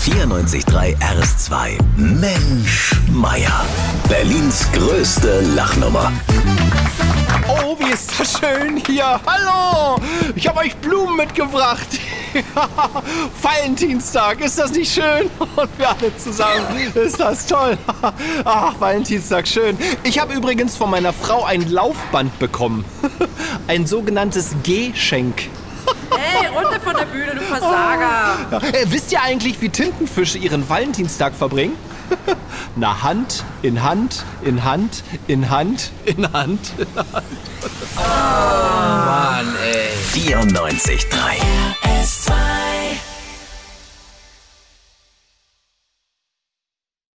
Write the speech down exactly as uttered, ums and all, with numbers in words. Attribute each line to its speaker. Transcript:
Speaker 1: vierundneunzig Komma drei R S zwei. Mensch, Meier. Berlins größte Lachnummer.
Speaker 2: Oh, wie ist das schön hier. Hallo, ich habe euch Blumen mitgebracht. Valentinstag, ist das nicht schön? Und wir alle zusammen, ist das toll. Ach, Valentinstag, schön. Ich habe übrigens von meiner Frau ein Laufband bekommen. Ein sogenanntes Geschenk.
Speaker 3: Hey, runter von der Bühne, du Versager.
Speaker 2: Ja. Äh, wisst ihr eigentlich, wie Tintenfische ihren Valentinstag verbringen? Na, Hand in Hand, in Hand, in Hand, in Hand.
Speaker 1: Oh, Mann, ey. vierundneunzig Komma drei R S zwei.